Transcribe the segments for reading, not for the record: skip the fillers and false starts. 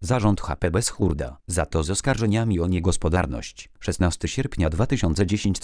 Zarząd HP bez Hurda, za to z oskarżeniami o niegospodarność. 16 sierpnia 2010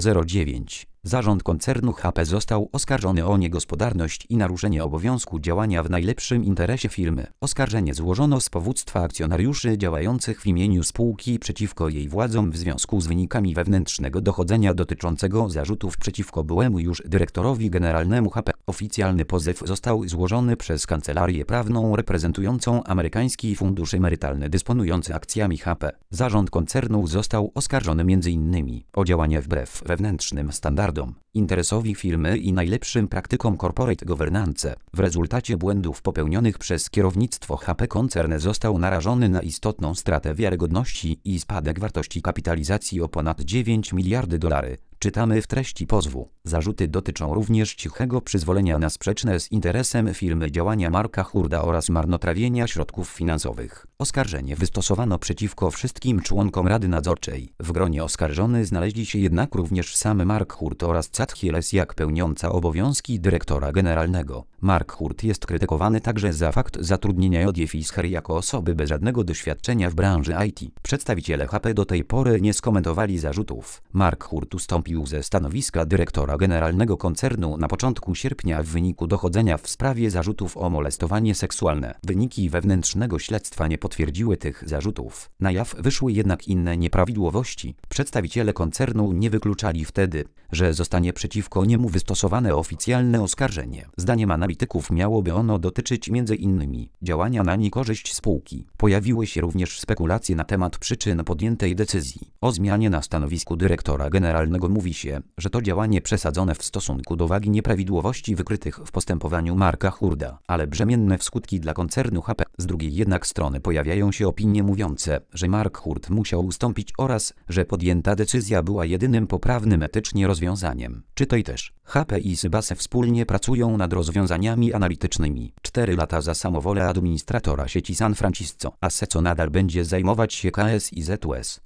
13:09. Zarząd koncernu HP został oskarżony o niegospodarność i naruszenie obowiązku działania w najlepszym interesie firmy. Oskarżenie złożono z powództwa akcjonariuszy działających w imieniu spółki przeciwko jej władzom w związku z wynikami wewnętrznego dochodzenia dotyczącego zarzutów przeciwko byłemu już dyrektorowi generalnemu HP. Oficjalny pozew został złożony przez kancelarię prawną reprezentującą amerykański fundusz emerytalny dysponujący akcjami HP. Zarząd koncernu został oskarżony m.in. o działanie wbrew wewnętrznym standardom, interesowi firmy i najlepszym praktykom corporate governance. W rezultacie błędów popełnionych przez kierownictwo HP koncern został narażony na istotną stratę wiarygodności i spadek wartości kapitalizacji o ponad $9 miliardy. Czytamy w treści pozwu. Zarzuty dotyczą również cichego przyzwolenia na sprzeczne z interesem firmy działania Marka Hurda oraz marnotrawienia środków finansowych. Oskarżenie wystosowano przeciwko wszystkim członkom Rady Nadzorczej. W gronie oskarżonych znaleźli się jednak również sam Mark Hurd oraz Chad Hillesiak pełniąca obowiązki dyrektora generalnego. Mark Hurd jest krytykowany także za fakt zatrudnienia Jodie Fischer jako osoby bez żadnego doświadczenia w branży IT. Przedstawiciele HP do tej pory nie skomentowali zarzutów. Mark Hurd ustąpił ze stanowiska dyrektora generalnego koncernu na początku sierpnia w wyniku dochodzenia w sprawie zarzutów o molestowanie seksualne. Wyniki wewnętrznego śledztwa nie potwierdziły tych zarzutów. Na jaw wyszły jednak inne nieprawidłowości. Przedstawiciele koncernu nie wykluczali wtedy, że zostanie przeciwko niemu wystosowane oficjalne oskarżenie. Zdaniem analityków miałoby ono dotyczyć m.in. działania na niekorzyść spółki. Pojawiły się również spekulacje na temat przyczyn podjętej decyzji. O zmianie na stanowisku dyrektora generalnego mówi się, że to działanie przesadzone w stosunku do wagi nieprawidłowości wykrytych w postępowaniu Marka Hurda, ale brzemienne w skutki dla koncernu HP. Z drugiej jednak strony pojawiają się opinie mówiące, że Mark Hurd musiał ustąpić oraz, że podjęta decyzja była jedynym poprawnym etycznie rozwiązaniem. Czytaj też. HP i Sybase wspólnie pracują nad rozwiązaniami analitycznymi. 4 lata za samowolę administratora sieci San Francisco. A Seco nadal będzie zajmować się KS i ZUS.